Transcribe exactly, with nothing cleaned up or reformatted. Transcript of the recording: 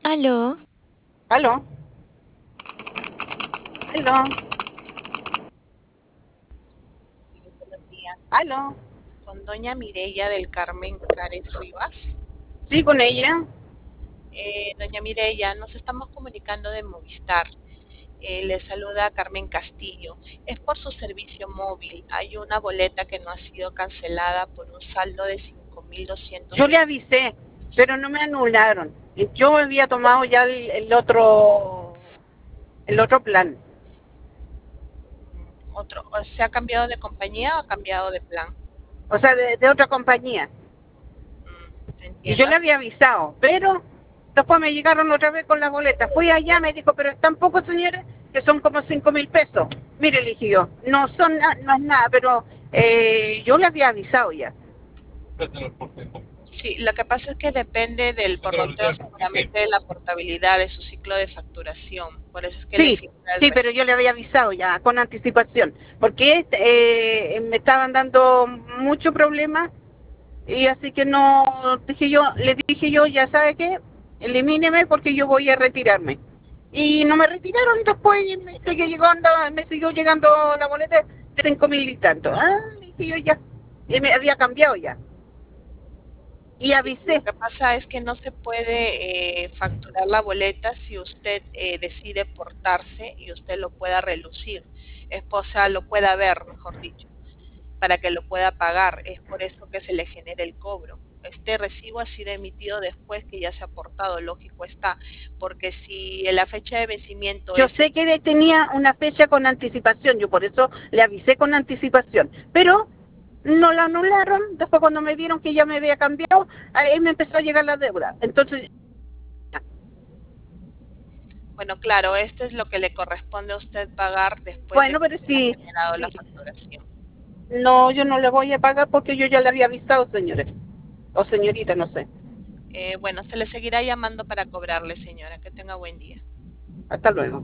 Aló, Aló, aló, Sí, buenos días. aló. Con doña Mireya del Carmen Cares Rivas. Sí, con ella. Eh, doña Mireya, nos estamos comunicando de Movistar. Eh, le saluda Carmen Castillo. Es por su servicio móvil. Hay una boleta que no ha sido cancelada por un saldo de cinco mil doscientos Yo le veinte. avisé, pero no me anularon. Yo había tomado ya el, el otro, el otro plan. Otro, ¿se ha cambiado de compañía o ha cambiado de plan? O sea, de, de otra compañía. Mm, Y yo entiendo. le había avisado, pero después me llegaron otra vez con las boletas. Fui allá, me dijo, pero es tan poco, señores, que son como cinco mil pesos. Mire, le dije yo, no son no es nada, pero eh, yo le había avisado ya. Sí, lo que pasa es que depende del portoteo, seguramente de la portabilidad de su ciclo de facturación. Por eso es que le Sí, figura el sí, pero yo le recibo. había avisado ya con anticipación, porque eh, me estaban dando mucho problema y así que no, dije yo, le dije yo, ya sabe qué, elimíneme porque yo voy a retirarme. Y no me retiraron después y me siguió llegando, me siguió llegando la boleta de cinco mil y tanto. Ah, dije yo ya, y me había cambiado ya. Y Sí, lo avisé. que pasa es que no se puede eh, facturar la boleta si usted eh, decide portarse y usted lo pueda relucir, es, o sea, lo pueda ver, mejor dicho, para que lo pueda pagar. Es por eso que se le genera el cobro. Este recibo ha sido emitido después que ya se ha portado, lógico está, porque si la fecha de vencimiento Yo es... sé que tenía una fecha con anticipación, yo por eso le avisé con anticipación, pero no la anularon. Después cuando me vieron que ya me había cambiado, ahí me empezó a llegar la deuda. Entonces, Bueno, claro, esto es lo que le corresponde a usted pagar después de bueno, que pero se le ha sí, generado la sí, facturación. no, yo no le voy a pagar porque yo ya le había avisado, señores, o señorita, no sé. Eh, bueno, se le seguirá llamando para cobrarle, señora. Que tenga buen día. Hasta luego.